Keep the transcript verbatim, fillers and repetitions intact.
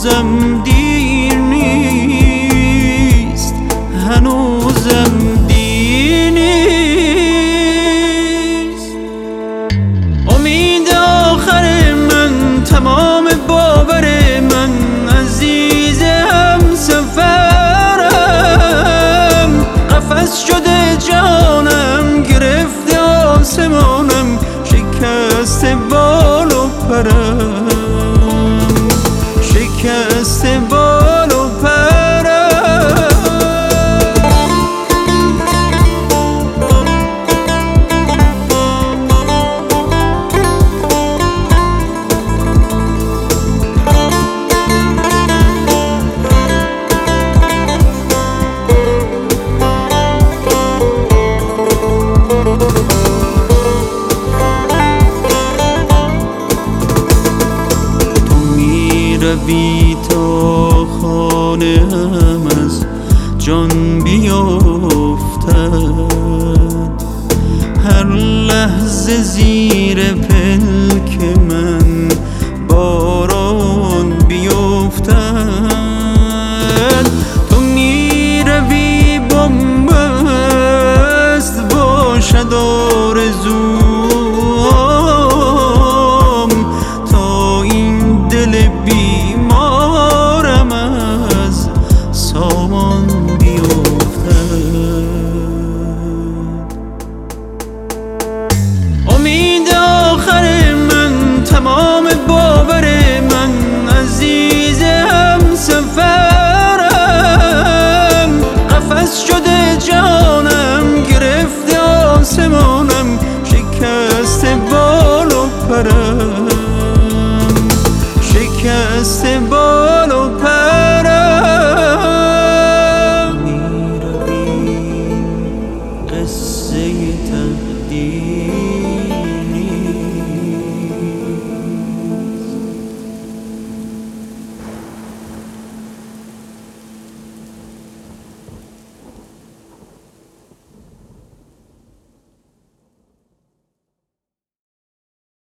هنوزم دیر نیست، هنوزم دیر نیست. امید آخر من، تمام باور من، عزیز همسفرم. قفس شده جانم، گرفته آسمانم، شکست بال و پرم، شکست بال و پرم. روی تا خانه هم از جان بیفتد، هر لحظه زیر پل